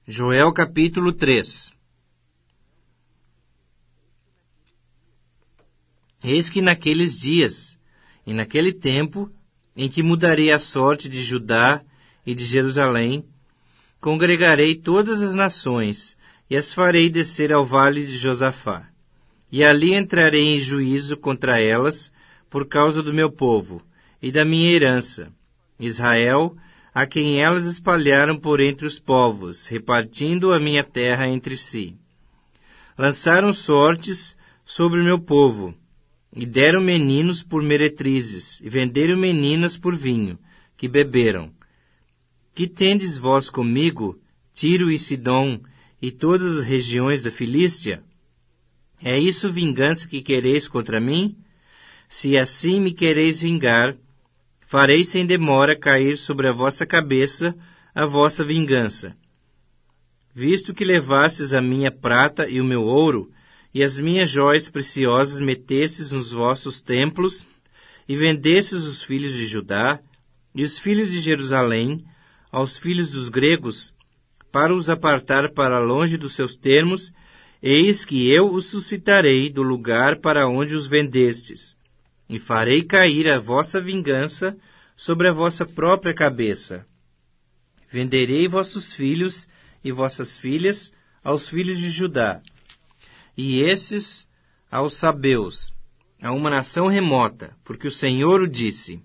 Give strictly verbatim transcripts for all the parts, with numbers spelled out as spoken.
Joel capítulo três. Eis que naqueles dias, e naquele tempo, em que mudarei a sorte de Judá e de Jerusalém, congregarei todas as nações, e as farei descer ao vale de Josafá. E ali entrarei em juízo contra elas, por causa do meu povo, e da minha herança, Israel, a quem elas espalharam por entre os povos, repartindo a minha terra entre si. Lançaram sortes sobre o meu povo, e deram meninos por meretrizes, e venderam meninas por vinho, que beberam. Que tendes vós comigo, Tiro e Sidom, e todas as regiões da Filístia? É isso vingança que quereis contra mim? Se assim me quereis vingar, farei sem demora cair sobre a vossa cabeça a vossa vingança. Visto que levastes a minha prata e o meu ouro, e as minhas joias preciosas metestes nos vossos templos, e vendestes os filhos de Judá, e os filhos de Jerusalém, aos filhos dos gregos, para os apartar para longe dos seus termos, eis que eu os suscitarei do lugar para onde os vendestes, e farei cair a vossa vingança sobre a vossa própria cabeça. Venderei vossos filhos e vossas filhas aos filhos de Judá, e esses aos sabeus, a uma nação remota, porque o Senhor o disse.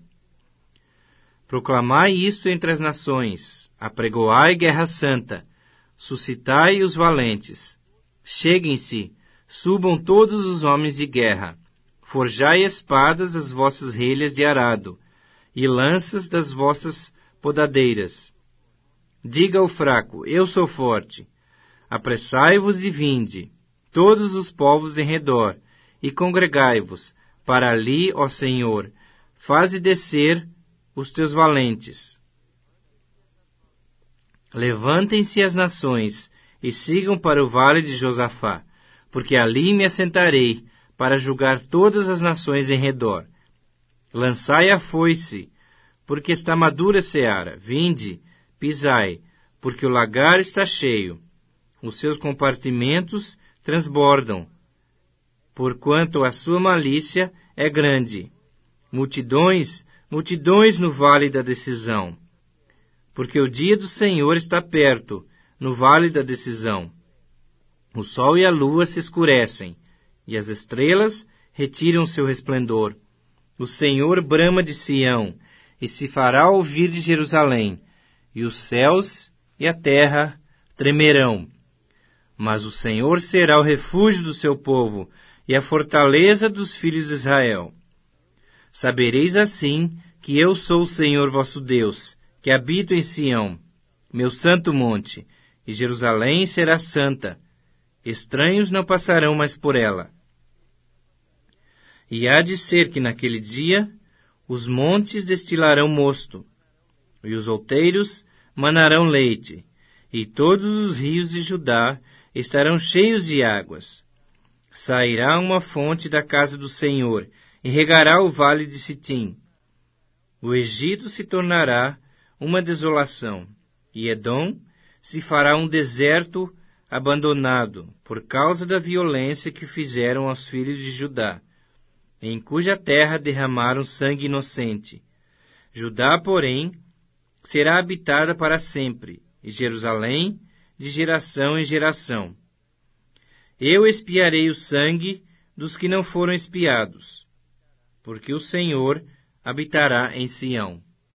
Proclamai isto entre as nações, apregoai guerra santa, suscitai os valentes. Cheguem-se, subam todos os homens de guerra, forjai espadas as vossas relhas de arado, e lanças das vossas podadeiras. Diga ao fraco, eu sou forte. Apressai-vos e vinde, todos os povos em redor, e congregai-vos, para ali, ó Senhor, faze descer os teus valentes. Levantem-se as nações, e sigam para o vale de Josafá, porque ali me assentarei, para julgar todas as nações em redor. Lançai a foice, porque está madura a seara. Vinde, pisai, porque o lagar está cheio. Os seus compartimentos transbordam, porquanto a sua malícia é grande. Multidões, multidões no vale da decisão. Porque o dia do Senhor está perto, no vale da decisão. O sol e a lua se escurecem, e as estrelas retiram seu resplendor. O Senhor brama de Sião, e se fará ouvir de Jerusalém, e os céus e a terra tremerão. Mas o Senhor será o refúgio do seu povo, e a fortaleza dos filhos de Israel. Sabereis assim que eu sou o Senhor vosso Deus, que habito em Sião, meu santo monte, e Jerusalém será santa. Estranhos não passarão mais por ela. E há de ser que naquele dia os montes destilarão mosto, e os outeiros manarão leite, e todos os rios de Judá estarão cheios de águas. Sairá uma fonte da casa do Senhor, e regará o vale de Sitim. O Egito se tornará uma desolação, e Edom se fará um deserto abandonado, por causa da violência que fizeram aos filhos de Judá, em cuja terra derramaram sangue inocente. Judá, porém, será habitada para sempre, e Jerusalém de geração em geração. Eu expiarei o sangue dos que não foram expiados, porque o Senhor habitará em Sião.